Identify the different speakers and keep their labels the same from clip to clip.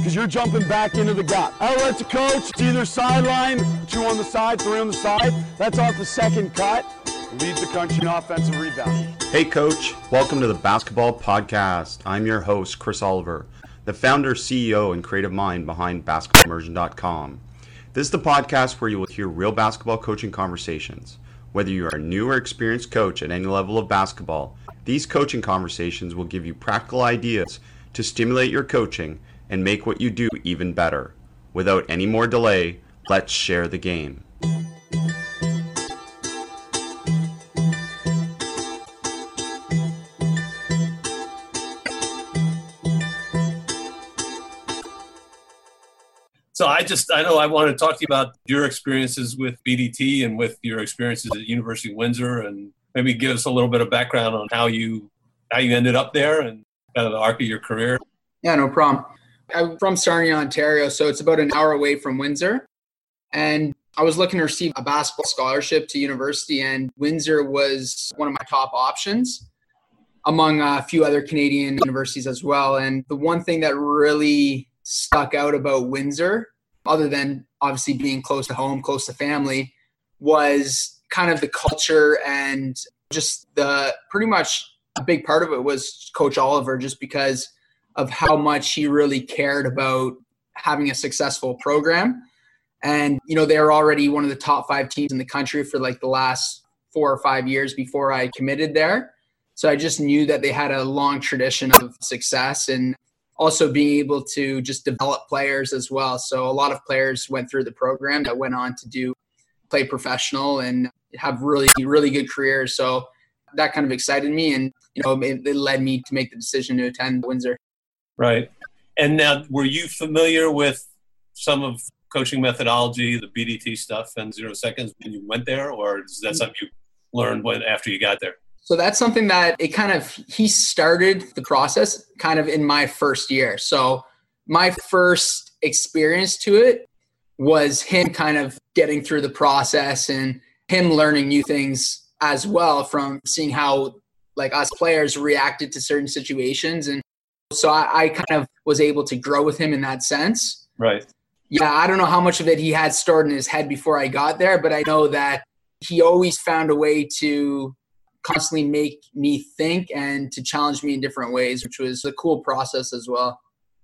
Speaker 1: because you're jumping back into the gap. Outlet's a coach. It's either sideline, 2 on the side, 3 on the side. That's off the second cut. Leads the country in offensive rebound.
Speaker 2: Hey coach, welcome to the Basketball Podcast. I'm your host, Chris Oliver, the founder, CEO, and creative mind behind basketballimmersion.com. This is the podcast where you will hear real basketball coaching conversations. Whether you are a new or experienced coach at any level of basketball, these coaching conversations will give you practical ideas to stimulate your coaching and make what you do even better. Without any more delay, let's share the game.
Speaker 3: So I know I want to talk to you about your experiences with BDT and with your experiences at University of Windsor, and maybe give us a little bit of background on how you ended up there and kind of the arc of your career.
Speaker 4: Yeah, no problem. I'm from Sarnia, Ontario, so it's about an hour away from Windsor. And I was looking to receive a basketball scholarship to university, and Windsor was one of my top options among a few other Canadian universities as well. And the one thing that really stuck out about Windsor, other than obviously being close to home, close to family, was kind of the culture, and just pretty much a big part of it was Coach Oliver, just because of how much he really cared about having a successful program. And, you know, they were already one of the top 5 teams in the country for like the last 4 or 5 years before I committed there. So I just knew that they had a long tradition of success, and also being able to just develop players as well. So a lot of players went through the program that went on to play professional and have really, really good careers. So that kind of excited me, and, you know, it led me to make the decision to attend Windsor.
Speaker 3: Right. And now, were you familiar with some of coaching methodology, the BDT stuff and 0 seconds when you went there, or is that something you learned after you got there? So
Speaker 4: that's something that he started the process kind of in my first year. So my first experience to it was him kind of getting through the process and him learning new things as well from seeing how like us players reacted to certain situations. And so I kind of was able to grow with him in that sense.
Speaker 3: Right.
Speaker 4: Yeah, I don't know how much of it he had stored in his head before I got there, but I know that he always found a way to constantly make me think and to challenge me in different ways, which was a cool process as well.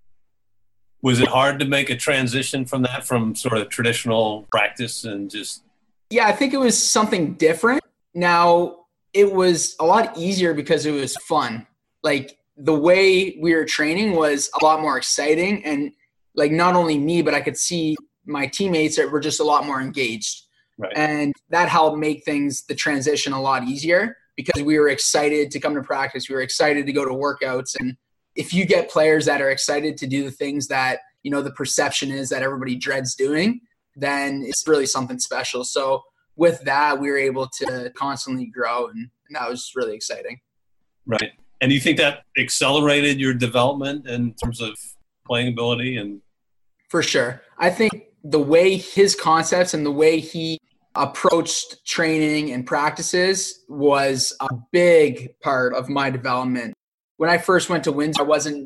Speaker 3: Was it hard to make a transition from sort of traditional practice and just...
Speaker 4: Yeah, I think it was something different. Now, it was a lot easier because it was fun. Like, the way we were training was a lot more exciting, and like not only me, but I could see my teammates that were just a lot more engaged.
Speaker 3: Right.
Speaker 4: And that helped make the transition a lot easier, because we were excited to come to practice. We were excited to go to workouts. And if you get players that are excited to do the things that, you know, the perception is that everybody dreads doing, then it's really something special. So with that, we were able to constantly grow, and that was really exciting.
Speaker 3: Right. And do you think that accelerated your development in terms of playing ability? And
Speaker 4: for sure. I think the way his concepts and the way he approached training and practices was a big part of my development. When I first went to Windsor,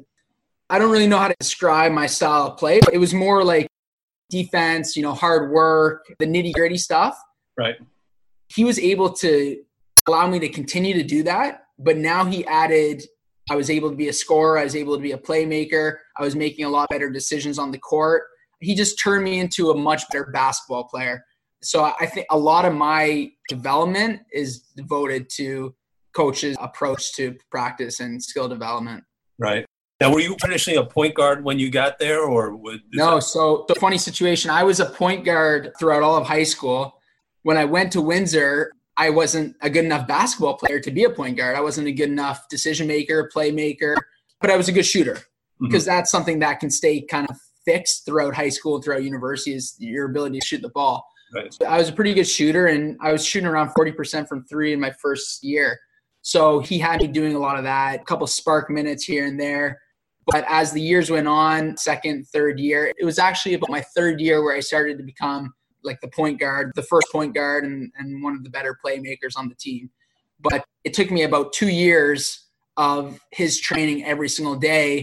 Speaker 4: I don't really know how to describe my style of play. It was more like defense, you know, hard work, the nitty gritty stuff.
Speaker 3: Right.
Speaker 4: He was able to allow me to continue to do that. But now he added, I was able to be a scorer. I was able to be a playmaker. I was making a lot better decisions on the court. He just turned me into a much better basketball player. So I think a lot of my development is devoted to coach's approach to practice and skill development.
Speaker 3: Right. Now, were you traditionally a point guard when you got there, or
Speaker 4: No. So the funny situation, I was a point guard throughout all of high school. When I went to Windsor, I wasn't a good enough basketball player to be a point guard. I wasn't a good enough decision maker, playmaker, but I was a good shooter, because that's something that can stay kind of fixed throughout high school and throughout university, is your ability to shoot the ball.
Speaker 3: Right.
Speaker 4: So I was a pretty good shooter, and I was shooting around 40% from 3 in my first year. So he had me doing a lot of that, a couple spark minutes here and there. But as the years went on, second, third year, it was actually about my third year where I started to become like the point guard, the first point guard, and one of the better playmakers on the team. But it took me about 2 years of his training every single day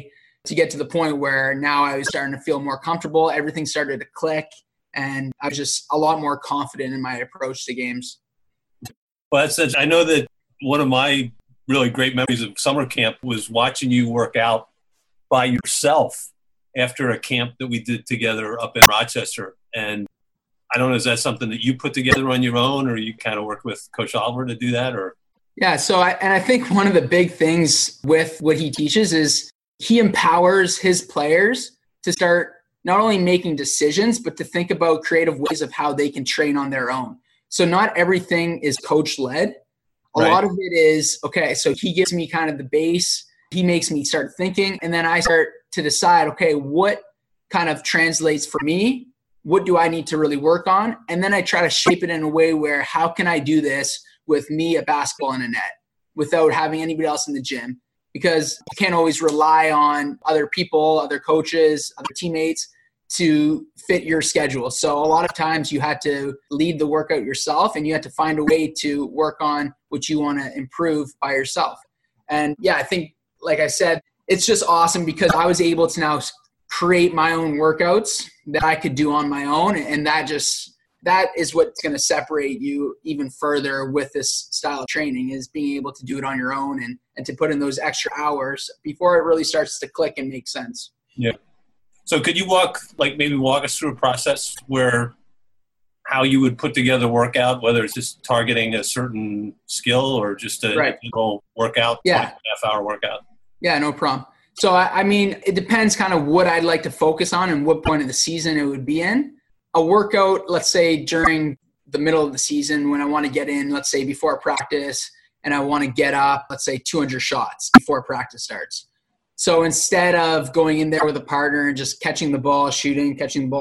Speaker 4: to get to the point where now I was starting to feel more comfortable. Everything started to click, and I was just a lot more confident in my approach to games.
Speaker 3: Well, I know that one of my really great memories of summer camp was watching you work out by yourself after a camp that we did together up in Rochester. And I don't know, is that something that you put together on your own, or you kind of worked with Coach Oliver to do that? Or
Speaker 4: Yeah, so I think one of the big things with what he teaches is he empowers his players to start not only making decisions, but to think about creative ways of how they can train on their own. So not everything is coach-led. A lot of it is, okay, so he gives me kind of the base. He makes me start thinking, and then I start to decide, okay, what kind of translates for me? What do I need to really work on? And then I try to shape it in a way where how can I do this with me, a basketball, and a net without having anybody else in the gym? Because you can't always rely on other people, other coaches, other teammates to fit your schedule. So a lot of times you had to lead the workout yourself, and you had to find a way to work on what you want to improve by yourself. And yeah, I think, like I said, it's just awesome because I was able to now create my own workouts that I could do on my own. And that is what's going to separate you even further with this style of training, is being able to do it on your own and to put in those extra hours before it really starts to click and make sense.
Speaker 3: Yeah. So could you walk us through a process where how you would put together a workout, whether it's just targeting a certain skill or just a typical workout, half-hour workout?
Speaker 4: Yeah, no problem. So, I mean, it depends kind of what I'd like to focus on and what point of the season it would be in. A workout, let's say during the middle of the season when I want to get in, let's say before practice, and I want to get up, let's say 200 shots before practice starts. So instead of going in there with a partner and just catching the ball, shooting,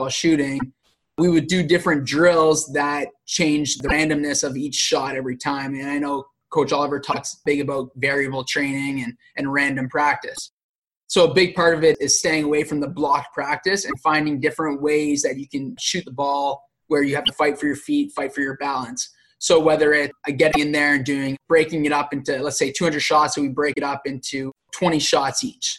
Speaker 4: we would do different drills that change the randomness of each shot every time. And I know Coach Oliver talks big about variable training and random practice. So a big part of it is staying away from the blocked practice and finding different ways that you can shoot the ball where you have to fight for your feet, fight for your balance. So whether it's getting in there and breaking it up into, let's say 200 shots, so we break it up into 20 shots each.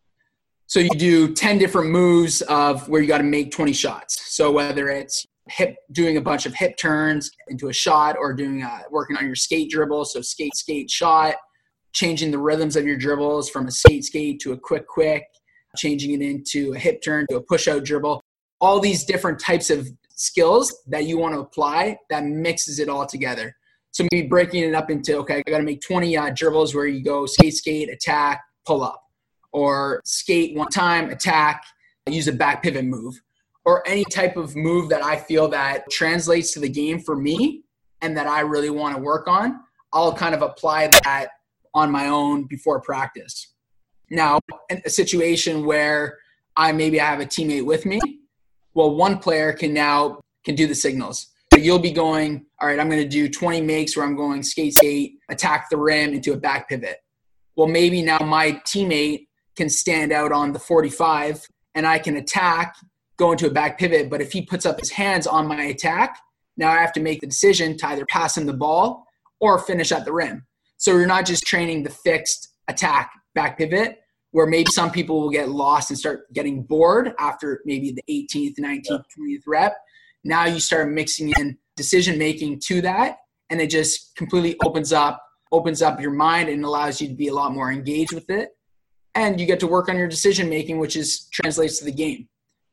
Speaker 4: So you do 10 different moves of where you got to make 20 shots. So whether it's doing a bunch of hip turns into a shot, or working on your skate dribble, so skate, shot, changing the rhythms of your dribbles from a skate to a quick, changing it into a hip turn to a push-out dribble. All these different types of skills that you want to apply that mixes it all together. So maybe breaking it up into, okay, I got to make 20 dribbles where you go skate, attack, pull up, or skate one time, attack, use a back pivot move, or any type of move that I feel that translates to the game for me and that I really want to work on. I'll kind of apply that on my own before practice. Now, in a situation where I have a teammate with me, well, one player can do the signals. So you'll be going, all right, I'm going to do 20 makes where I'm going skate, attack the rim into a back pivot. Well, maybe now my teammate can stand out on the 45 and I can attack, go into a back pivot. But if he puts up his hands on my attack, now I have to make the decision to either pass him the ball or finish at the rim. So you're not just training the fixed attack back pivot, where maybe some people will get lost and start getting bored after maybe the 18th, 19th, 20th rep. Now you start mixing in decision-making to that, and it just completely opens up your mind and allows you to be a lot more engaged with it. And you get to work on your decision-making, which translates to the game.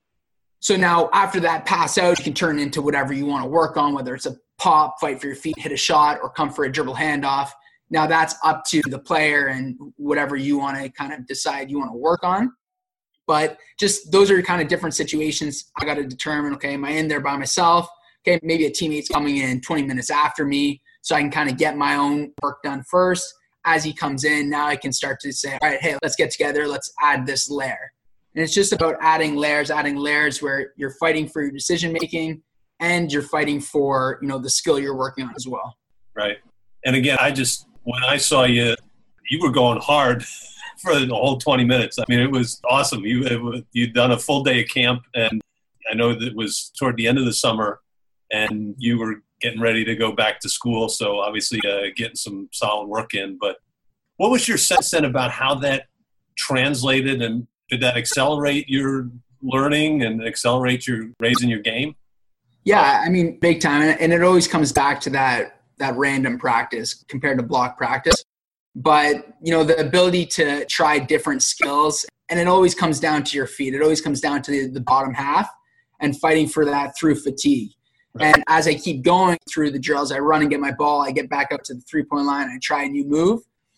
Speaker 4: So now after that pass out, you can turn into whatever you want to work on, whether it's a pop, fight for your feet, hit a shot, or come for a dribble handoff. Now that's up to the player and whatever you want to kind of decide you want to work on. But just those are kind of different situations. I got to determine, okay, am I in there by myself? Okay, maybe a teammate's coming in 20 minutes after me, so I can kind of get my own work done first. As he comes in, now I can start to say, all right, hey, let's get together. Let's add this layer. And it's just about adding layers where you're fighting for your decision-making and you're fighting for, the skill you're working on as well.
Speaker 3: Right. And again, when I saw you, you were going hard for the whole 20 minutes. I mean, it was awesome. You'd done a full day of camp, and I know that it was toward the end of the summer, and you were getting ready to go back to school. So obviously getting some solid work in. But what was your sense then about how that translated and Did that accelerate your learning and accelerate your raising your game?
Speaker 4: Yeah, I mean, big time. And it always comes back to that random practice compared to block practice. But, the ability to try different skills, and it always comes down to your feet. It always comes down to the bottom half and fighting for that through fatigue. Right. And as I keep going through the drills, I run and get my ball. I get back up to the 3-point line. I try a new move.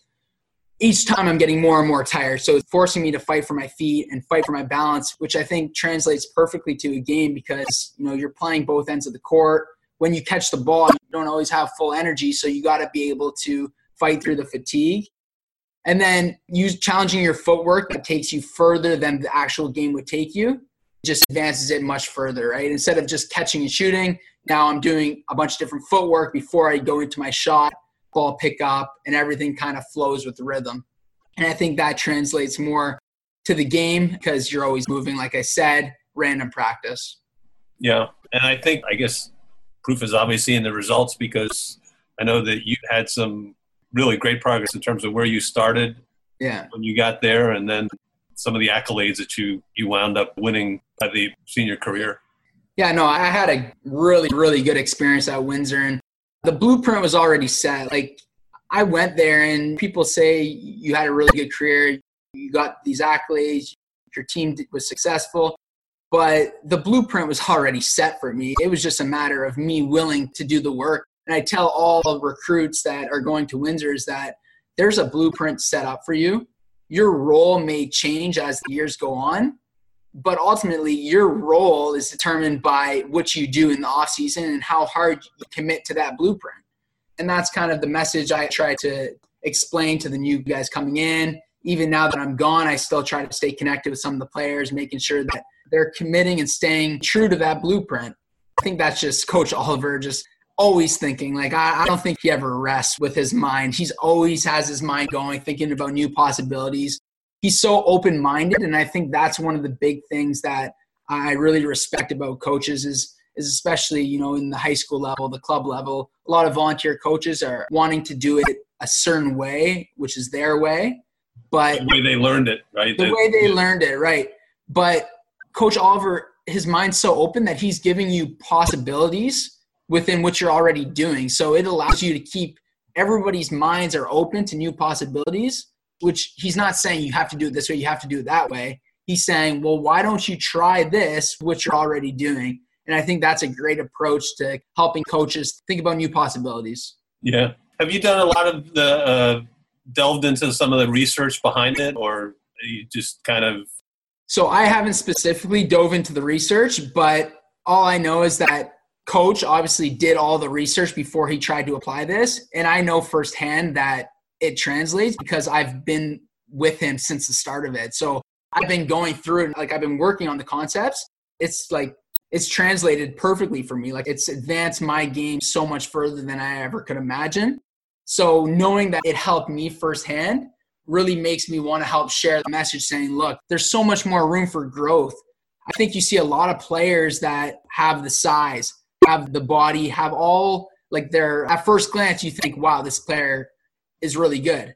Speaker 4: Each time I'm getting more and more tired. So it's forcing me to fight for my feet and fight for my balance, which I think translates perfectly to a game because, you're playing both ends of the court. When you catch the ball, you don't always have full energy. So you got to be able to fight through the fatigue. And then challenging your footwork that takes you further than the actual game would take you just advances it much further, right? Instead of just catching and shooting, now I'm doing a bunch of different footwork before I go into my shot, ball pickup, and everything kind of flows with the rhythm. And I think that translates more to the game because you're always moving, like I said, random practice.
Speaker 3: Yeah, and I guess proof is obviously in the results because I know that you had some really great progress in terms of where you started when you got there and then some of the accolades that you wound up winning at the senior career.
Speaker 4: Yeah, no, I had a really, really good experience at Windsor, and the blueprint was already set. Like, I went there, and people say you had a really good career, you got these accolades, your team was successful, but the blueprint was already set for me. It was just a matter of me willing to do the work. And I tell all recruits that are going to Windsor is that there's a blueprint set up for you. Your role may change as the years go on, but ultimately your role is determined by what you do in the off season and how hard you commit to that blueprint. And that's kind of the message I try to explain to the new guys coming in. Even now that I'm gone, I still try to stay connected with some of the players, making sure that they're committing and staying true to that blueprint. I think that's just Coach Oliver just always thinking. Like, I don't think he ever rests with his mind. He's always has his mind going, thinking about new possibilities. He's so open-minded, and I think that's one of the big things that I really respect about coaches is especially, in the high school level, the club level, a lot of volunteer coaches are wanting to do it a certain way, which is their way. But
Speaker 3: the way they learned it, right?
Speaker 4: The way they learned it, right. But Coach Oliver, his mind's so open that he's giving you possibilities within what you're already doing. So it allows you to keep everybody's minds are open to new possibilities, which he's not saying you have to do it this way, you have to do it that way. He's saying, well, why don't you try this, what you're already doing? And I think that's a great approach to helping coaches think about new possibilities.
Speaker 3: Yeah. Have you done a lot of the delved into some of the research behind it, or you just kind of?
Speaker 4: So I haven't specifically dove into the research, but all I know is that Coach obviously did all the research before he tried to apply this. And I know firsthand that it translates because I've been with him since the start of it. So I've been going through it. Like, I've been working on the concepts. It's translated perfectly for me. Like, it's advanced my game so much further than I ever could imagine. So knowing that it helped me firsthand really makes me want to help share the message saying, look, there's so much more room for growth. I think you see a lot of players that have the size, have the body, have all, like, at first glance, you think, wow, this player is really good.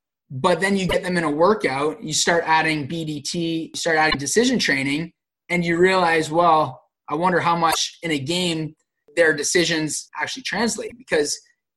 Speaker 4: But then you get them in a workout, you start adding BDT, you start adding decision training, and you realize, well, I wonder how much in a game their decisions actually translate. Because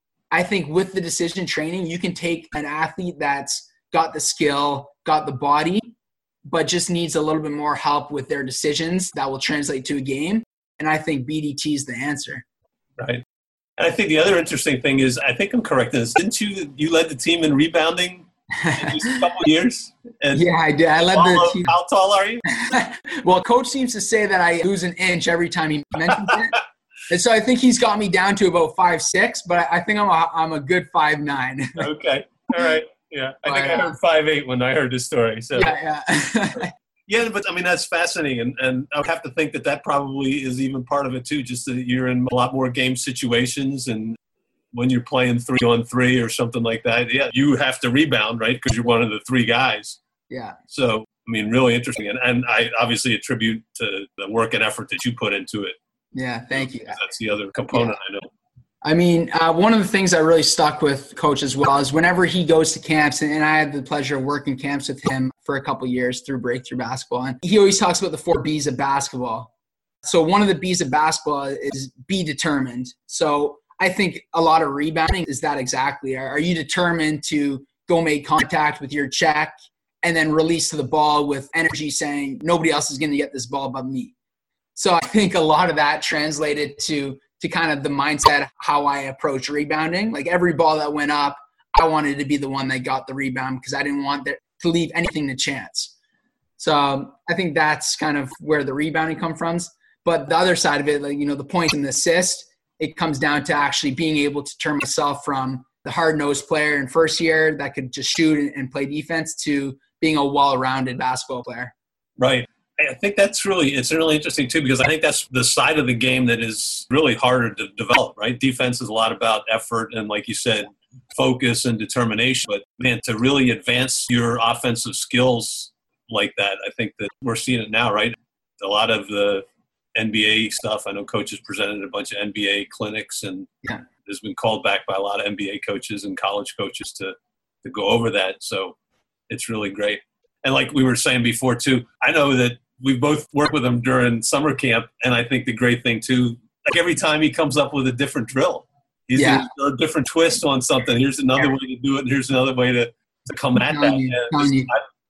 Speaker 4: I think with the decision training, you can take an athlete that's got the skill, got the body, but just needs a little bit more help with their decisions that will translate to a game. And I think BDT is the answer.
Speaker 3: Right. And I think the other interesting thing is, I think I'm correct in this. Didn't you led the team in rebounding in just a couple of years? And
Speaker 4: yeah, I did. I led the team.
Speaker 3: How tall are you?
Speaker 4: Well, Coach seems to say that I lose an inch every time he mentions it. And so I think he's got me down to about 5'6", but I think I'm a good 5'9".
Speaker 3: Okay. All right. Yeah. I think I heard 5'8" when I heard this story. So
Speaker 4: yeah.
Speaker 3: Yeah, but I mean, that's fascinating. And I would have to think that probably is even part of it too, just that you're in a lot more game situations. And when you're playing 3-on-3 or something like that, yeah, you have to rebound, right? Because you're one of the three guys.
Speaker 4: Yeah.
Speaker 3: So, I mean, really interesting. And I obviously attribute to the work and effort that you put into it.
Speaker 4: Yeah, thank you.
Speaker 3: That's the other component, I know.
Speaker 4: I mean, one of the things that really stuck with Coach as well is whenever he goes to camps, and I had the pleasure of working camps with him for a couple of years through Breakthrough Basketball, and he always talks about the 4 B's of basketball. So one of the B's of basketball is be determined. So I think a lot of rebounding is that exactly. Are you determined to go make contact with your check and then release to the ball with energy saying, nobody else is going to get this ball but me? So I think a lot of that translated to kind of the mindset, how I approach rebounding. Like every ball that went up, I wanted to be the one that got the rebound because I didn't want to leave anything to chance. So I think that's kind of where the rebounding comes from. But the other side of it, like, the points and the assist, it comes down to actually being able to turn myself from the hard-nosed player in first year that could just shoot and play defense to being a well-rounded basketball player.
Speaker 3: Right. I think it's really interesting too, because I think that's the side of the game that is really harder to develop, right? Defense is a lot about effort and, like you said, focus and determination. But man, to really advance your offensive skills like that, I think that we're seeing it now, right? A lot of the NBA stuff, I know coaches presented a bunch of NBA clinics, and has been called back by a lot of NBA coaches and college coaches to go over that. So it's really great. And like we were saying before too, I know that we both worked with him during summer camp, and I think the great thing too, like every time he comes up with a different drill, he's a different twist on something. Here's another way to do it, and here's another way to come at that.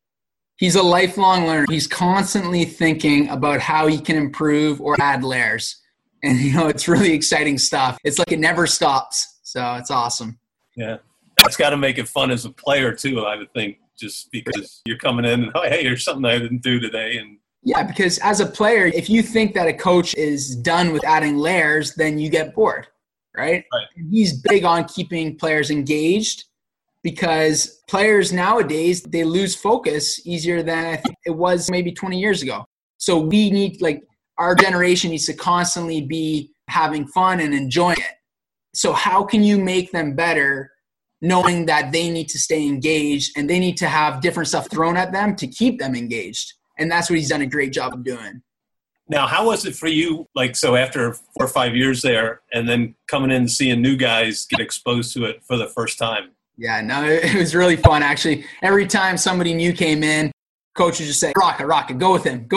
Speaker 4: He's a lifelong learner. He's constantly thinking about how he can improve or add layers. And, it's really exciting stuff. It's like it never stops. So it's awesome.
Speaker 3: Yeah. That's got to make it fun as a player too, I would think, just because you're coming in and, oh, hey, here's something I didn't do today. And
Speaker 4: yeah, because as a player, if you think that a coach is done with adding layers, then you get bored, right? He's big on keeping players engaged, because players nowadays, they lose focus easier than I think it was maybe 20 years ago. So we need, our generation needs to constantly be having fun and enjoying it. So how can you make them better knowing that they need to stay engaged and they need to have different stuff thrown at them to keep them engaged? And that's what he's done a great job of doing.
Speaker 3: Now, how was it for you, so after 4 or 5 years there and then coming in and seeing new guys get exposed to it for the first time?
Speaker 4: Yeah, no, it was really fun, actually. Every time somebody new came in, coach would just say, Rocket, go with him.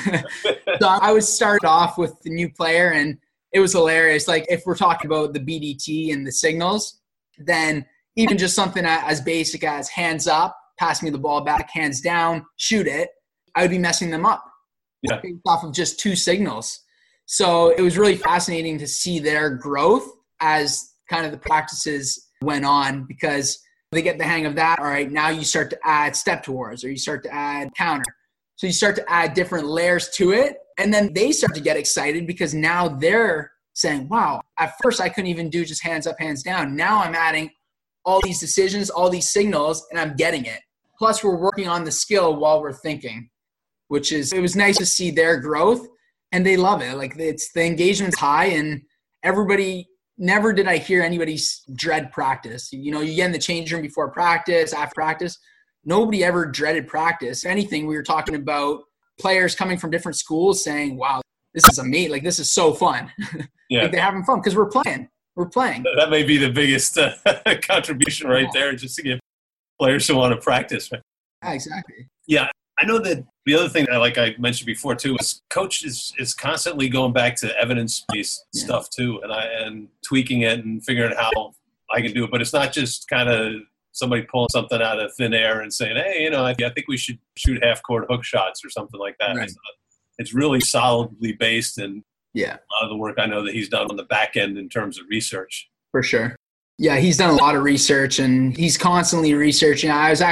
Speaker 4: So I would start off with the new player, and it was hilarious. Like, if we're talking about the BDT and the signals, then even just something as basic as hands up, pass me the ball back, hands down, shoot it, I would be messing them up based off of just 2 signals. So it was really fascinating to see their growth as kind of the practices went on, because they get the hang of that. All right, now you start to add step towards, or you start to add counter. So you start to add different layers to it, and then they start to get excited because now they're saying, wow, at first I couldn't even do just hands up, hands down. Now I'm adding all these decisions, all these signals, and I'm getting it. Plus we're working on the skill while we're thinking, it was nice to see their growth, and they love it. Like, the engagement's high, and everybody, never did I hear anybody dread practice. You get in the change room before practice, after practice. Nobody ever dreaded practice. If anything, we were talking about players coming from different schools saying, wow, this is amazing. This is so fun. Yeah. They're having fun because we're playing. That
Speaker 3: may be the biggest contribution right there, just to get players who want to practice. Right?
Speaker 4: Yeah, exactly.
Speaker 3: Yeah. I know that the other thing that, like I mentioned before too, is coach is constantly going back to evidence-based stuff too, and tweaking it and figuring out how I can do it. But it's not just kind of somebody pulling something out of thin air and saying, hey, I think we should shoot half-court hook shots or something like that.
Speaker 4: Right.
Speaker 3: It's really solidly based, and
Speaker 4: a lot
Speaker 3: of the work I know that he's done on the back end in terms of research.
Speaker 4: For sure. Yeah, he's done a lot of research, and he's constantly researching.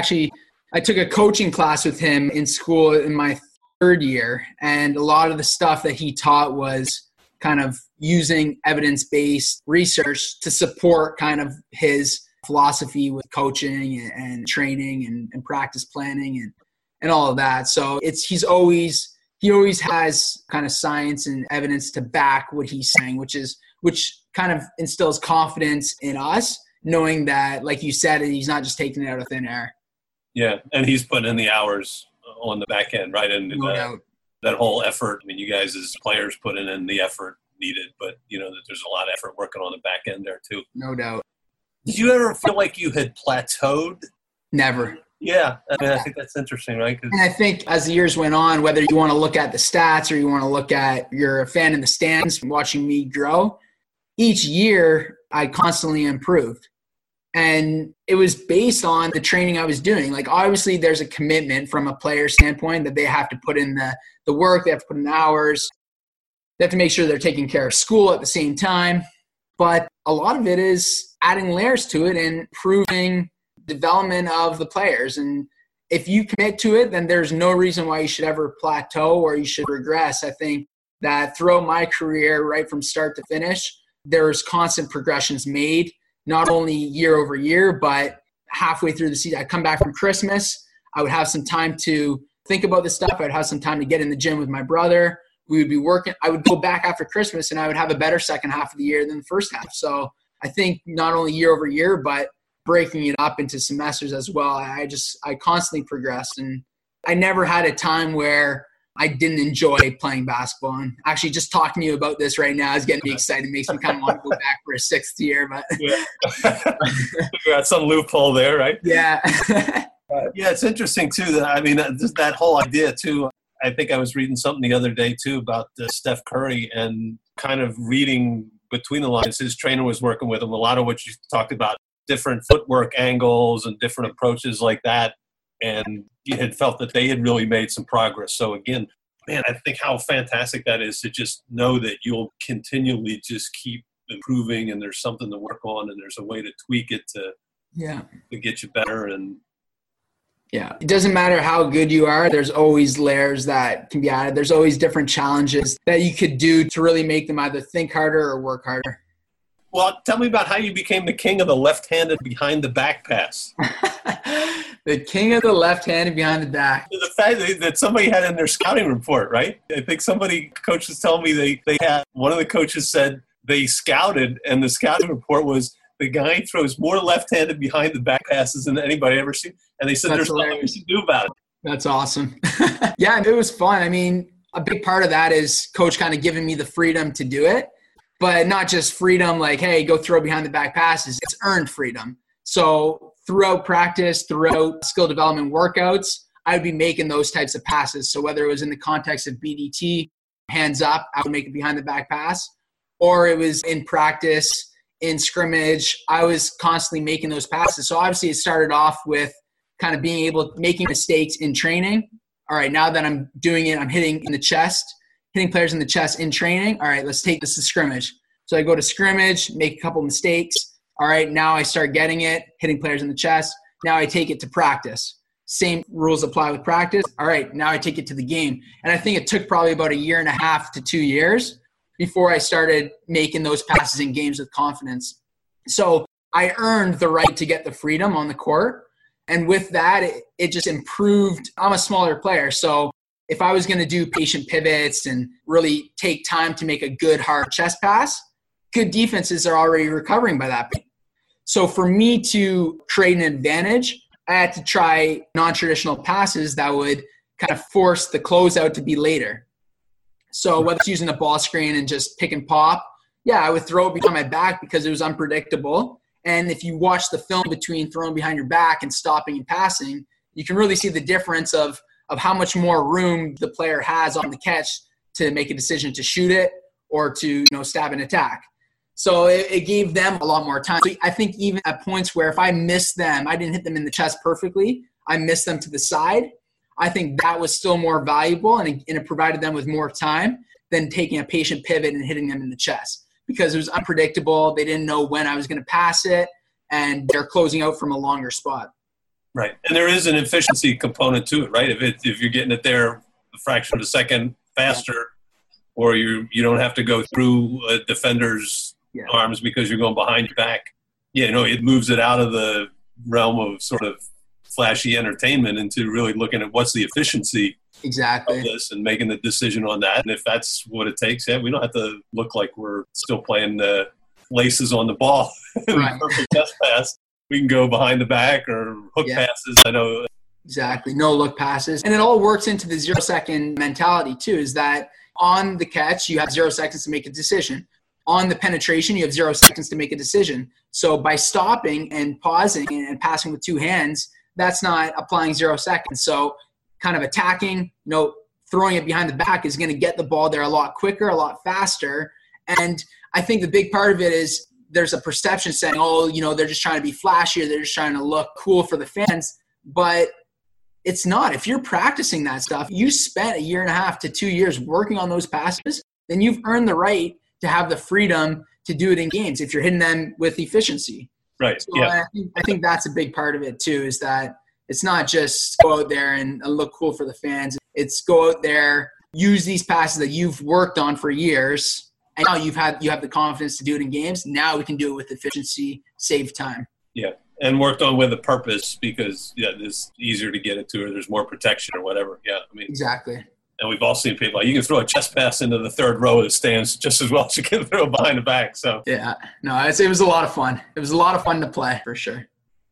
Speaker 4: I took a coaching class with him in school in my 3rd year, and a lot of the stuff that he taught was kind of using evidence-based research to support kind of his philosophy with coaching and training and practice planning and all of that. So he always has kind of science and evidence to back what he's saying, which kind of instills confidence in us, knowing that, like you said, he's not just taking it out of thin air.
Speaker 3: Yeah, and he's putting in the hours on the back end, right? And that whole effort. I mean, you guys as players putting in the effort needed, but that there's a lot of effort working on the back end there too.
Speaker 4: No doubt.
Speaker 3: Did you ever feel like you had plateaued?
Speaker 4: Never.
Speaker 3: Yeah, I think that's interesting, right?
Speaker 4: And I think as the years went on, whether you want to look at the stats or you want to look at you're a fan in the stands watching me grow, each year I constantly improved. And it was based on the training I was doing. Like, obviously, there's a commitment from a player standpoint that they have to put in the work, they have to put in the hours, they have to make sure they're taking care of school at the same time. But a lot of it is adding layers to it and improving development of the players. And if you commit to it, then there's no reason why you should ever plateau or you should regress. I think that throughout my career, right from start to finish, there's constant progressions made, not only year over year, but halfway through the season. I'd come back from Christmas, I would have some time to think about this stuff. I'd have some time to get in the gym with my brother. We would be working. I would go back after Christmas and I would have a better second half of the year than the first half. So I think not only year over year, but breaking it up into semesters as well. I constantly progressed, and I never had a time where I didn't enjoy playing basketball. And actually just talking to you about this right now is getting me excited. It makes me kind of want to go back for a sixth year, but
Speaker 3: yeah. You got some loophole there, right?
Speaker 4: Yeah.
Speaker 3: Yeah, it's interesting too. That whole idea too. I think I was reading something the other day too about Steph Curry, and kind of reading between the lines. His trainer was working with him a lot of what you talked about, different footwork angles and different approaches like that. And you had felt that they had really made some progress. So again, man, I think how fantastic that is to just know that you'll continually just keep improving, and there's something to work on, and there's a way to tweak it to get you better. And
Speaker 4: yeah, it doesn't matter how good you are. There's always layers that can be added. There's always different challenges that you could do to really make them either think harder or work harder.
Speaker 3: Well, tell me about how you became the king of the left-handed behind the back pass.
Speaker 4: The king of the left-handed behind the back.
Speaker 3: The fact that somebody had in their scouting report, right? I think coach was telling me they had, one of the coaches said they scouted, and the scouting report was the guy throws more left-handed behind the back passes than anybody ever seen. And they said there's nothing we can do about it.
Speaker 4: That's awesome. Yeah, it was fun. I mean, a big part of that is coach kind of giving me the freedom to do it. But not just freedom like, hey, go throw behind the back passes. It's earned freedom. So throughout practice, throughout skill development workouts, I would be making those types of passes. So whether it was in the context of BDT, hands up, I would make it behind the back pass. Or it was in practice, in scrimmage, I was constantly making those passes. So obviously it started off with kind of making mistakes in training. All right, now that I'm doing it, I'm hitting in the chest. Hitting players in the chest in training. All right, let's take this to scrimmage. So I go to scrimmage, make a couple mistakes. All right, now I start getting it, hitting players in the chest. Now I take it to practice. Same rules apply with practice. All right, now I take it to the game. And I think it took probably about 1.5 to 2 years before I started making those passes in games with confidence. So I earned the right to get the freedom on the court. And with that, it just improved. I'm a smaller player, so if I was going to do patient pivots and really take time to make a good hard chest pass, good defenses are already recovering by that point. So for me to create an advantage, I had to try non-traditional passes that would kind of force the closeout to be later. So whether it's using a ball screen and just pick and pop, I would throw it behind my back because it was unpredictable. And if you watch the film between throwing behind your back and stopping and passing, you can really see the difference of how much more room the player has on the catch to make a decision to shoot it or to stab and attack. So it gave them a lot more time. So I think even at points where if I missed them, I didn't hit them in the chest perfectly, I missed them to the side, I think that was still more valuable and it provided them with more time than taking a patient pivot and hitting them in the chest because it was unpredictable. They didn't know when I was going to pass it, and they're closing out from a longer spot.
Speaker 3: Right. And there is an efficiency component to it, right? If you're getting it there a fraction of a second faster, or you don't have to go through a defender's arms because you're going behind your back, it moves it out of the realm of sort of flashy entertainment into really looking at what's the efficiency of this and making the decision on that. And if that's what it takes, we don't have to look like we're still playing the laces on the ball in the perfect test pass. We can go behind the back or hook passes. I know.
Speaker 4: Exactly. No look passes. And it all works into the 0-second mentality too, is that On the catch, you have 0 seconds to make a decision. On the penetration, you have 0 seconds to make a decision. So by stopping and pausing and passing with two hands, that's not applying 0 seconds. So kind of attacking, throwing it behind the back is going to get the ball there a lot quicker, a lot faster. And I think the big part of it is there's a perception saying, they're just trying to be flashy, or they're just trying to look cool for the fans. But it's not. If you're practicing that stuff, you spent 1.5 to 2 years working on those passes, then you've earned the right to have the freedom to do it in games if you're hitting them with efficiency.
Speaker 3: Right.
Speaker 4: So
Speaker 3: yeah.
Speaker 4: I think that's a big part of it too, is that it's not just go out there and look cool for the fans. It's go out there, use these passes that you've worked on for years, and now you have the confidence to do it in games. Now we can do it with efficiency, save time.
Speaker 3: Yeah. And worked on with a purpose, because it's easier to get it to, or there's more protection or whatever. Yeah. I mean,
Speaker 4: exactly.
Speaker 3: And we've all seen people, you can throw a chest pass into the third row of the stands just as well as you can throw it behind the back. So
Speaker 4: yeah, no, it was a lot of fun. It was a lot of fun to play, for sure.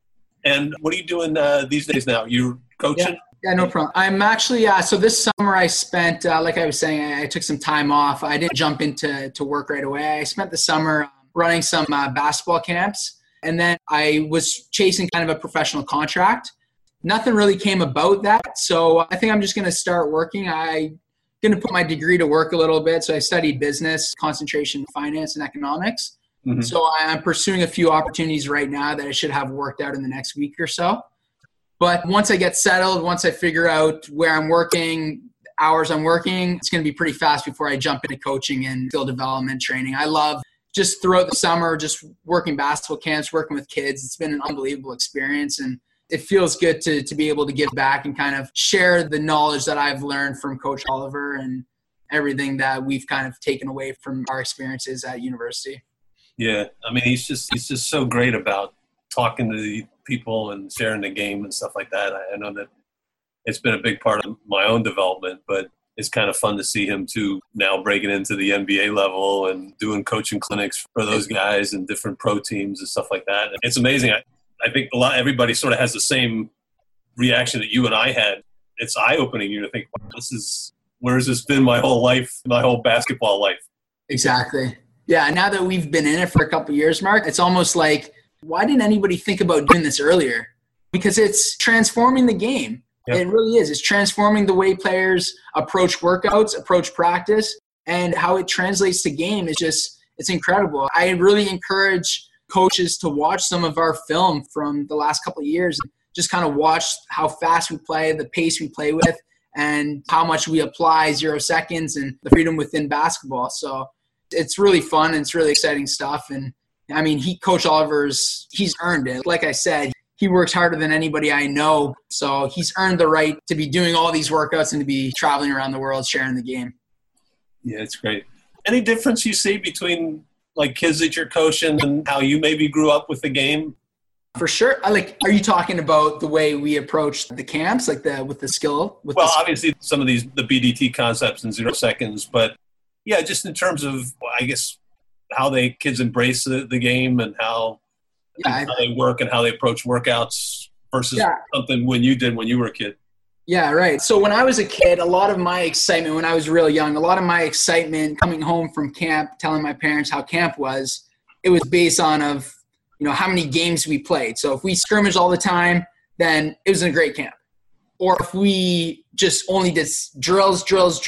Speaker 3: And what are you doing these days now? You coaching?
Speaker 4: Yeah, no problem. I'm actually, so this summer I spent, like I was saying, I took some time off. I didn't jump into work right away. I spent the summer running some basketball camps. And then I was chasing kind of a professional contract. Nothing really came about that. So I think I'm just going to start working. I'm going to put my degree to work a little bit. So I studied business, concentration in finance and economics. Mm-hmm. So I'm pursuing a few opportunities right now that I should have worked out in the next week or so. But once I get settled, once I figure out where I'm working, hours I'm working, it's going to be pretty fast before I jump into coaching and skill development training. I love just throughout the summer, just working basketball camps, working with kids. It's been an unbelievable experience, and it feels good to be able to give back and kind of share the knowledge that I've learned from Coach Oliver and everything that we've kind of taken away from our experiences at university. Yeah.
Speaker 3: I mean, he's just so great about talking to the people and sharing the game and stuff like that. I know that it's been a big part of my own development, but it's kind of fun to see him too now breaking into the NBA level and doing coaching clinics for those guys and different pro teams and stuff like that. It's amazing. I think everybody sort of has the same reaction that you and I had. It's eye-opening. You to think, wow, where has this been my whole life, my whole basketball life?
Speaker 4: Exactly. Yeah. Now that we've been in it for a couple of years, Mark, it's almost like, why didn't anybody think about doing this earlier? Because it's transforming the game. Yep. It really is. It's transforming the way players approach workouts, approach practice, and how it translates to game is it's incredible. I really encourage coaches to watch some of our film from the last couple of years and just kind of watch how fast we play, the pace we play with, and how much we apply 0 seconds and the freedom within basketball. So it's really fun and it's really exciting stuff. And I mean, Coach Oliver's, he's earned it. Like I said, he works harder than anybody I know. So he's earned the right to be doing all these workouts and to be traveling around the world sharing the game.
Speaker 3: Yeah, it's great. Any difference you see between like kids that you're coaching and how you maybe grew up with the game?
Speaker 4: For sure. Are you talking about the way we approach the camps, with the skill?
Speaker 3: Obviously some of the BDT concepts in 0 seconds, but yeah, just in terms of, I guess, how kids embrace the game and how they work and how they approach workouts versus something when you were a kid.
Speaker 4: Yeah, right. So when I was a kid, a lot of my excitement when I was real young, a lot of my excitement coming home from camp, telling my parents how camp was, it was based on how many games we played. So if we scrimmaged all the time, then it was a great camp. Or if we just only did drills,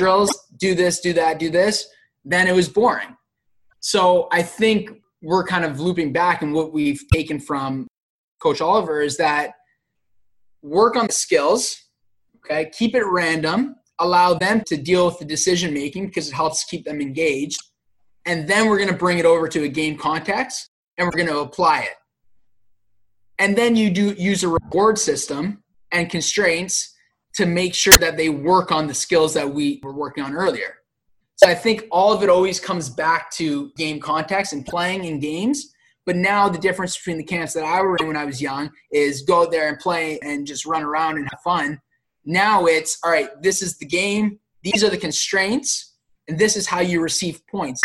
Speaker 4: do this, do that, do this, then it was boring. So I think we're kind of looping back, and what we've taken from Coach Oliver is that work on the skills, okay, keep it random, allow them to deal with the decision making because it helps keep them engaged. And then we're going to bring it over to a game context and we're going to apply it. And then you use a reward system and constraints to make sure that they work on the skills that we were working on earlier. So I think all of it always comes back to game context and playing in games. But now the difference between the camps that I were in when I was young is go out there and play and just run around and have fun. Now it's, all right, this is the game. These are the constraints. And this is how you receive points.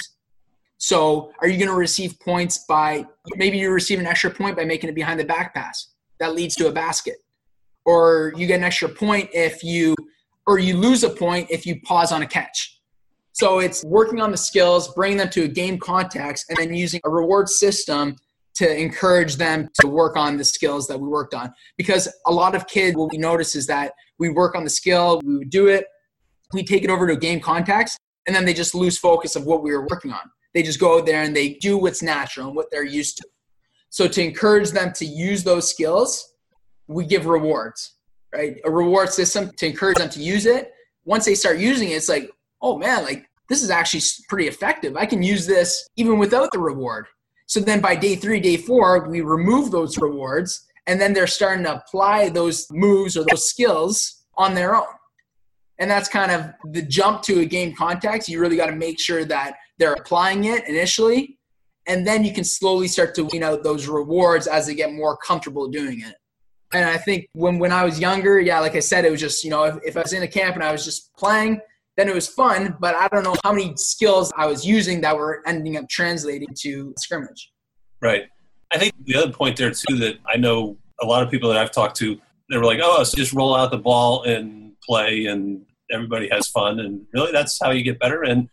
Speaker 4: So are you going to receive points maybe you receive an extra point by making it behind the back pass. That leads to a basket. Or you get an extra point or you lose a point if you pause on a catch. So it's working on the skills, bringing them to a game context, and then using a reward system to encourage them to work on the skills that we worked on. Because a lot of kids, what we notice is that we work on the skill, we would do it, we take it over to a game context, and then they just lose focus of what we were working on. They just go out there and they do what's natural and what they're used to. So to encourage them to use those skills, we give rewards, right? A reward system to encourage them to use it. Once they start using it, it's like, oh man, like this is actually pretty effective. I can use this even without the reward. So then by day 3, day 4, we remove those rewards, and then they're starting to apply those moves or those skills on their own. And that's kind of the jump to a game context. You really got to make sure that they're applying it initially, and then you can slowly start to wean out those rewards as they get more comfortable doing it. And I think when I was younger, yeah, like I said, it was just, if I was in a camp and I was just playing, then it was fun, but I don't know how many skills I was using that were ending up translating to scrimmage.
Speaker 3: Right. I think the other point there, too, that I know a lot of people that I've talked to, they were like, oh, so just roll out the ball and play and everybody has fun. And really, that's how you get better. And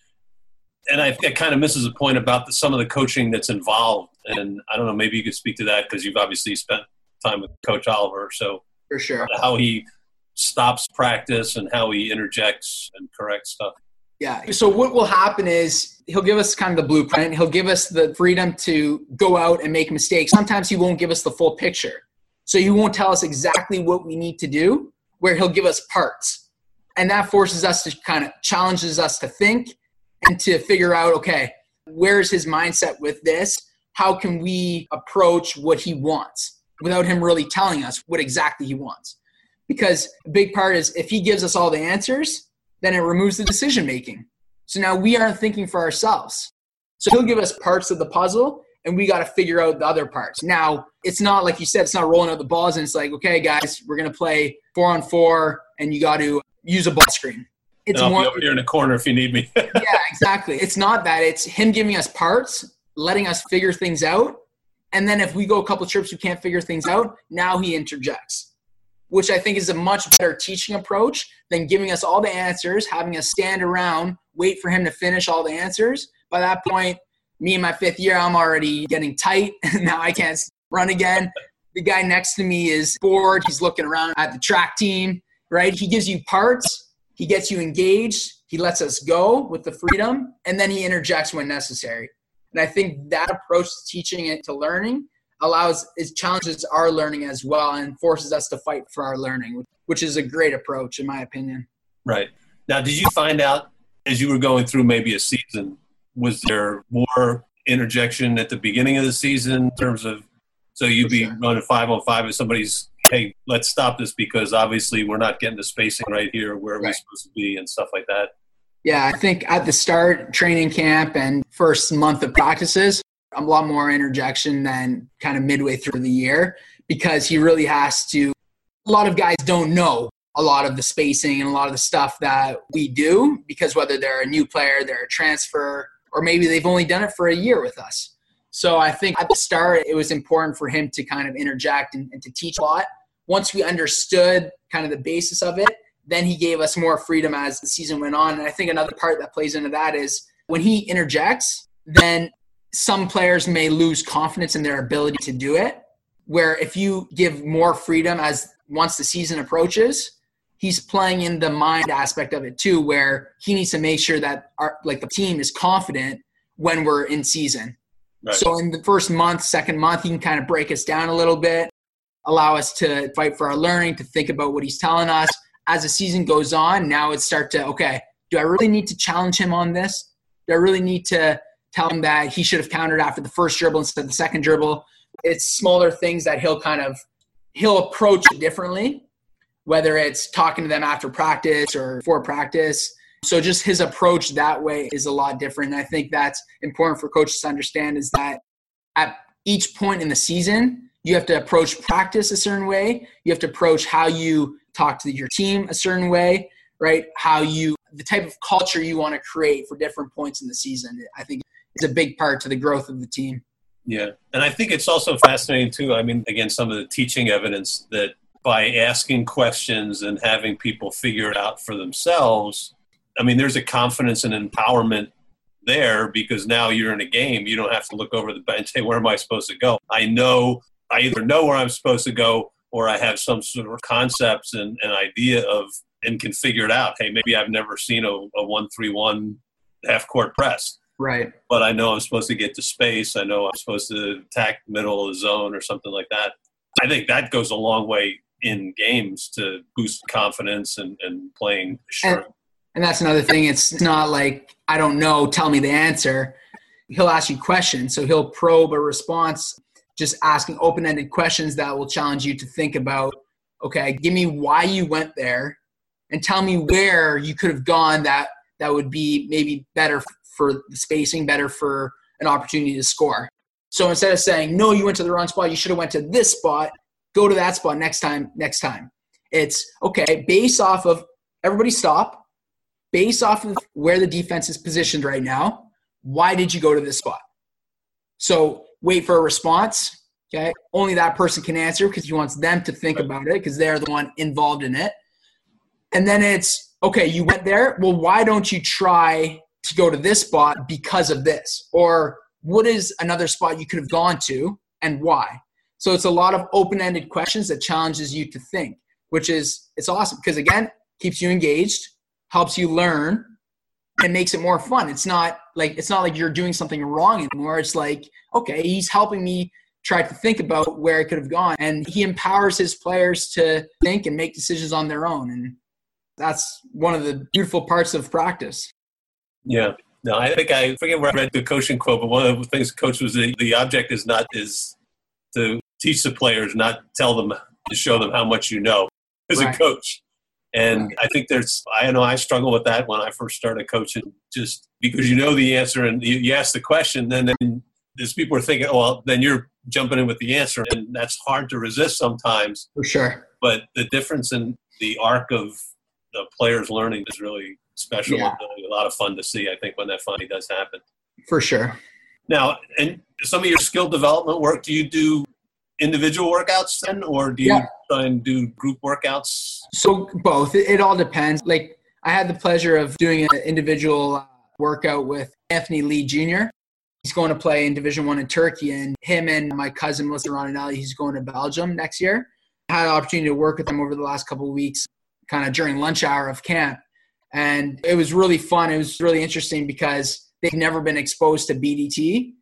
Speaker 3: I think it kind of misses a point about some of the coaching that's involved. And I don't know, maybe you could speak to that because you've obviously spent time with Coach Oliver. So
Speaker 4: for sure,
Speaker 3: how he stops practice and how he interjects and corrects stuff.
Speaker 4: Yeah. So what will happen is he'll give us kind of the blueprint. He'll give us the freedom to go out and make mistakes. Sometimes he won't give us the full picture. So he won't tell us exactly what we need to do, where he'll give us parts. And that forces us to kind of challenges us to think and to figure out, okay, where's his mindset with this? How can we approach what he wants without him really telling us what exactly he wants? Because a big part is if he gives us all the answers, then it removes the decision making. So now we aren't thinking for ourselves. So he'll give us parts of the puzzle and we got to figure out the other parts. Now, it's not like you said, it's not rolling out the balls and it's like, okay, guys, we're going to play 4-on-4 and you got to use a ball screen. It's
Speaker 3: I'll
Speaker 4: more
Speaker 3: be over here in the corner if you need me.
Speaker 4: Yeah, exactly. It's not that. It's him giving us parts, letting us figure things out. And then if we go a couple trips, we can't figure things out, now he interjects, which I think is a much better teaching approach than giving us all the answers, having us stand around, wait for him to finish all the answers. By that point, me in my 5th year, I'm already getting tight. Now I can't run again. The guy next to me is bored. He's looking around at the track team, right? He gives you parts. He gets you engaged. He lets us go with the freedom, and then he interjects when necessary. And I think that approach to teaching it to learning challenges our learning as well and forces us to fight for our learning, which is a great approach in my opinion.
Speaker 3: Right. Now, did you find out as you were going through maybe a season, was there more interjection at the beginning of the season in terms of, so you'd be running 5-on-5 and somebody's, hey, let's stop this because obviously we're not getting the spacing right here where we're supposed to be and stuff like that?
Speaker 4: Yeah, I think at the start, training camp and first month of practices, a lot more interjection than kind of midway through the year because he really has to. A lot of guys don't know a lot of the spacing and a lot of the stuff that we do because whether they're a new player, they're a transfer, or maybe they've only done it for a year with us. So I think at the start, it was important for him to kind of interject and to teach a lot. Once we understood kind of the basis of it, then he gave us more freedom as the season went on. And I think another part that plays into that is when he interjects, then some players may lose confidence in their ability to do it, where if you give more freedom as once the season approaches, he's playing in the mind aspect of it too, where he needs to make sure that the team is confident when we're in season. Right. So in the first month, second month, he can kind of break us down a little bit, allow us to fight for our learning, to think about what he's telling us. As the season goes on, now it's okay, do I really need to challenge him on this? Do I really need to tell him that he should have countered after the first dribble instead of the second dribble? It's smaller things that he'll approach it differently, whether it's talking to them after practice or before practice. So just his approach that way is a lot different. And I think that's important for coaches to understand is that at each point in the season, you have to approach practice a certain way. You have to approach how you talk to your team a certain way, right? The type of culture you want to create for different points in the season, I think is a big part to the growth of the team.
Speaker 3: Yeah. And I think it's also fascinating too. I mean, again, some of the teaching evidence that by asking questions and having people figure it out for themselves, I mean, there's a confidence and empowerment there because now you're in a game. You don't have to look over the bench. Hey, where am I supposed to go? I either know where I'm supposed to go or I have some sort of concepts and an idea of and can figure it out. Hey, maybe I've never seen a 1-3-1 half-court press.
Speaker 4: Right.
Speaker 3: But I know I'm supposed to get to space. I know I'm supposed to attack middle of the zone or something like that. I think that goes a long way in games to boost confidence and playing sure.
Speaker 4: And that's another thing. It's not like, I don't know, tell me the answer. He'll ask you questions. So he'll probe a response, just asking open-ended questions that will challenge you to think about, okay, give me why you went there and tell me where you could have gone that would be maybe better for the spacing, better for an opportunity to score. So instead of saying, no, you went to the wrong spot, you should have went to this spot, go to that spot next time. It's, okay, based off of, everybody stop, based off of where the defense is positioned right now, why did you go to this spot? So wait for a response, okay? Only that person can answer because he wants them to think about it because they're the one involved in it. And then it's, okay, you went there. Well, why don't you try to go to this spot because of this? Or what is another spot you could have gone to and why? So it's a lot of open-ended questions that challenges you to think, which is, it's awesome because, again, keeps you engaged, helps you learn, and makes it more fun. It's not like you're doing something wrong anymore. It's like, okay, he's helping me try to think about where I could have gone. And he empowers his players to think and make decisions on their own. And that's one of the beautiful parts of practice.
Speaker 3: Yeah. No, I forget where I read the coaching quote, but one of the things coach was the object is to teach the players, not tell them, to show them how much you know as a coach. And I think I struggle with that when I first started coaching, just because you know the answer and you ask the question, then there's people are thinking, oh, well, then you're jumping in with the answer. And that's hard to resist sometimes.
Speaker 4: For sure.
Speaker 3: But the difference in the arc of the players learning is really special and really a lot of fun to see, I think, when that finally does happen.
Speaker 4: For sure.
Speaker 3: Now, and some of your skill development work, do you do individual workouts then, or do you try and do group workouts? So
Speaker 4: both. It all depends. Like, I had the pleasure of doing an individual workout with Anthony Lee Jr. He's going to play in Division I in Turkey, and him and my cousin, Melissa Ronanelli, he's going to Belgium next year. I had an opportunity to work with them over the last couple of weeks, kind of during lunch hour of camp. And it was really fun. It was really interesting because they've never been exposed to BDT.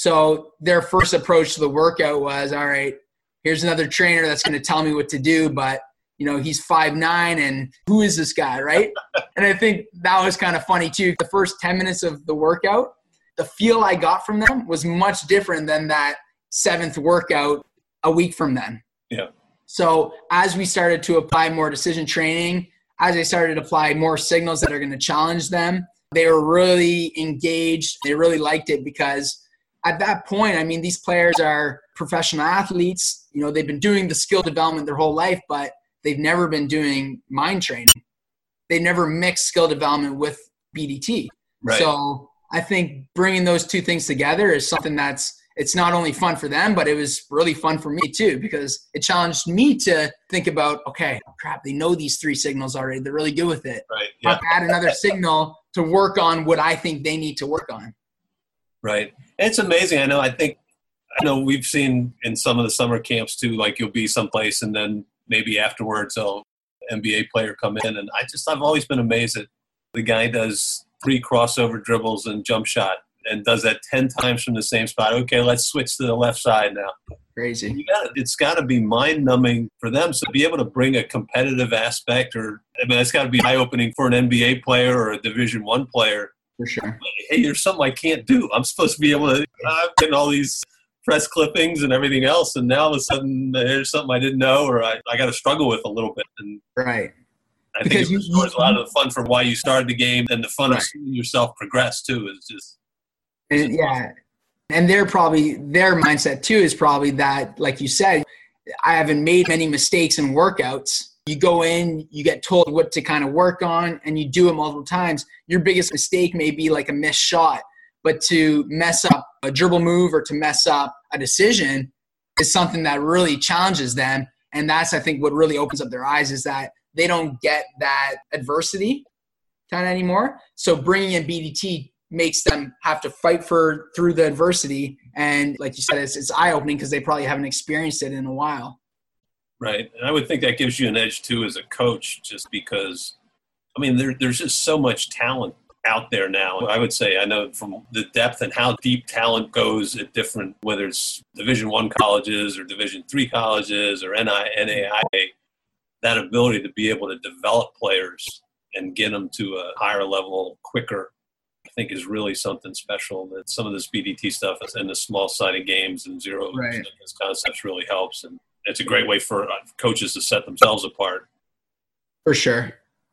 Speaker 4: So their first approach to the workout was, all right, here's another trainer that's going to tell me what to do, but he's 5'9", and who is this guy, right? And I think that was kind of funny too. The first 10 minutes of the workout, the feel I got from them was much different than that 7th workout a week from then.
Speaker 3: Yeah.
Speaker 4: So as we started to apply more decision training, as I started to apply more signals that are going to challenge them, they were really engaged. They really liked it because at that point, I mean, these players are professional athletes. They've been doing the skill development their whole life, but they've never been doing mind training. They never mixed skill development with BDT.
Speaker 3: Right.
Speaker 4: So I think bringing those two things together is something it's not only fun for them, but it was really fun for me too, because it challenged me to think about, okay, crap, they know these 3 signals already. They're really good with it.
Speaker 3: Right. Yeah.
Speaker 4: I'll add another signal to work on what I think they need to work on.
Speaker 3: Right. It's amazing. I know we've seen in some of the summer camps too, like you'll be someplace and then maybe afterwards an NBA player come in. And I've always been amazed that the guy does 3 crossover dribbles and jump shot and does that 10 times from the same spot. Okay, let's switch to the left side now.
Speaker 4: Crazy.
Speaker 3: It's got to be mind-numbing for them. So to be able to bring a competitive aspect it's got to be eye-opening for an NBA player or a Division I player.
Speaker 4: For sure.
Speaker 3: Hey, there's something I can't do. I'm supposed to be able to get all these press clippings and everything else, and now all of a sudden there's something I didn't know or I got to struggle with a little bit. And
Speaker 4: right.
Speaker 3: I think it restores a lot of the fun for why you started the game and the fun of seeing yourself progress too. Is just
Speaker 4: and their mindset too is probably that, like you said, I haven't made many mistakes in workouts. You go in, you get told what to kind of work on, and you do it multiple times. Your biggest mistake may be like a missed shot, but to mess up a dribble move or to mess up a decision is something that really challenges them. And that's, I think, what really opens up their eyes is that they don't get that adversity talent anymore. So bringing in BDT makes them have to fight through the adversity. And like you said, it's eye-opening because they probably haven't experienced it in a while.
Speaker 3: Right. And I would think that gives you an edge too as a coach, just because, I mean, there's just so much talent out there now. I would say, I know from the depth and how deep talent goes at different, whether it's Division I colleges or Division III colleges or NAIA, that ability to be able to develop players and get them to a higher level quicker, I think is really something special. That some of this BDT stuff and the small-sided games and zero concepts really helps. And it's a great way for coaches to set themselves apart. For sure.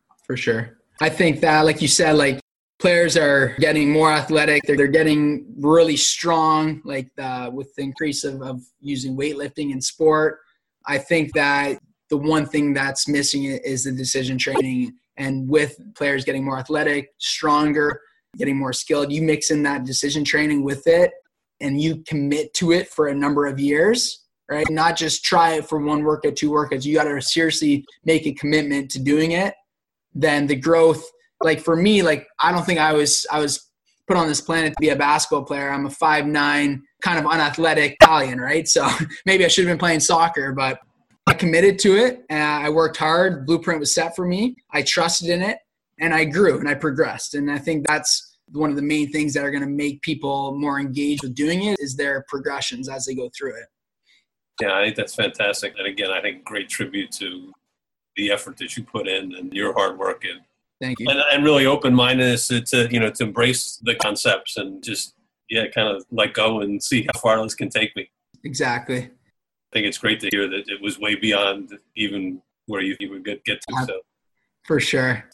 Speaker 3: I think that, like you said, like players are getting more athletic. They're getting really strong, like with the increase of using weightlifting in sport. I think that the one thing that's missing is the decision training. And with players getting more athletic, stronger, getting more skilled, you mix in that decision training with it and you commit to it for a number of years, right? Not just try it for one workout, two workouts. You got to seriously make a commitment to doing it. Then the growth, like for me, like I don't think I was put on this planet to be a basketball player. I'm a 5'9", kind of unathletic Italian, right? So maybe I should have been playing soccer, but I committed to it. I worked hard. Blueprint was set for me. I trusted in it, and I grew and I progressed. And I think that's one of the main things that are going to make people more engaged with doing it is their progressions as they go through it. Yeah, I think that's fantastic. And again, I think great tribute to the effort that you put in and your hard work. And
Speaker 4: thank you.
Speaker 3: And really open-mindedness to embrace the concepts and just, kind of let go and see how far this can take me.
Speaker 4: Exactly.
Speaker 3: I think it's great to hear that it was way beyond even where you would get to. So
Speaker 4: for sure.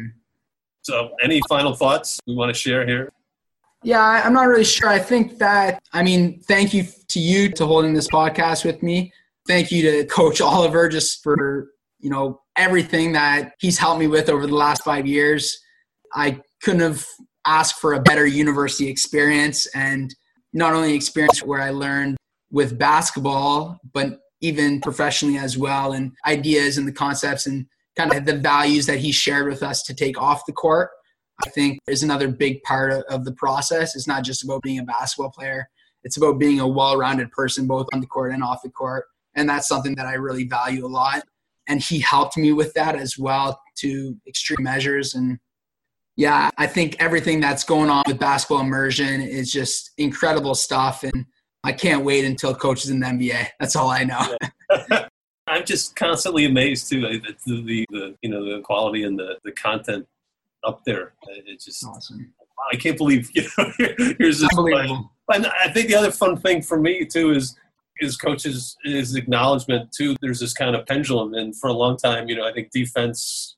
Speaker 3: So any final thoughts we want to share here?
Speaker 4: Yeah, I'm not really sure. I think that, thank you to you to holding this podcast with me. Thank you to Coach Oliver just for, everything that he's helped me with over the last 5 years. I couldn't have asked for a better university experience, and not only experience where I learned with basketball, but even professionally as well, and ideas and the concepts and kind of the values that he shared with us to take off the court, I think is another big part of the process. It's not just about being a basketball player. It's about being a well-rounded person, both on the court and off the court. And that's something that I really value a lot. And he helped me with that as well to extreme measures. And yeah, I think everything that's going on with Basketball Immersion is just incredible stuff. And I can't wait until Coach is in the NBA. That's all I know.
Speaker 3: I'm just constantly amazed too. The quality and the content up there. It's just
Speaker 4: awesome.
Speaker 3: I can't believe here's this.
Speaker 4: Unbelievable.
Speaker 3: And I think the other fun thing for me too is Coach's acknowledgement too. There's this kind of pendulum, and for a long time, I think offense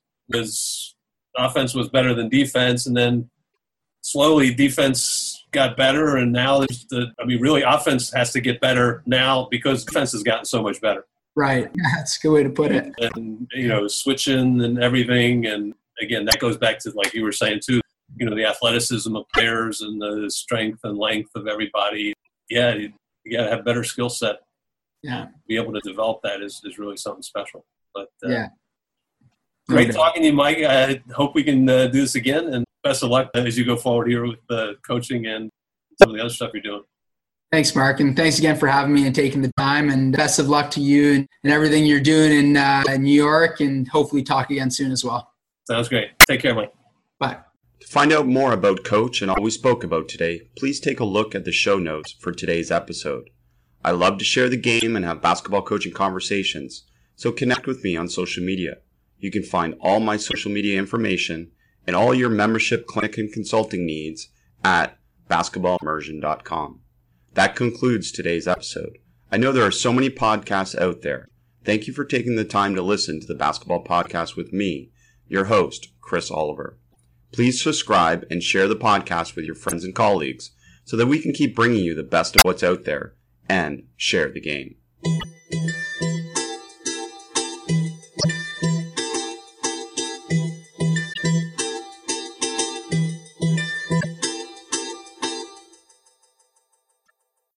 Speaker 3: was better than defense, and then slowly defense got better, and now really offense has to get better now because defense has gotten so much better.
Speaker 4: Right. That's a good way to put it.
Speaker 3: And switching and everything, and again, that goes back to, like you were saying too, the athleticism of players and the strength and length of everybody. Yeah, you got to have better skill set.
Speaker 4: Yeah.
Speaker 3: Be able to develop that is really something special. But
Speaker 4: yeah.
Speaker 3: Great talking to you, Mike. I hope we can do this again, and best of luck as you go forward here with the coaching and some of the other stuff you're doing.
Speaker 4: Thanks, Mark, and thanks again for having me and taking the time, and best of luck to you and everything you're doing in New York, and hopefully talk again soon as well.
Speaker 3: Sounds great. Take care, Mike.
Speaker 4: Bye.
Speaker 2: To find out more about Coach and all we spoke about today, please take a look at the show notes for today's episode. I love to share the game and have basketball coaching conversations, so connect with me on social media. You can find all my social media information and all your membership, clinic, and consulting needs at basketballimmersion.com. That concludes today's episode. I know there are so many podcasts out there. Thank you for taking the time to listen to the Basketball Podcast with me, your host, Chris Oliver. Please subscribe and share the podcast with your friends and colleagues so that we can keep bringing you the best of what's out there and share the game.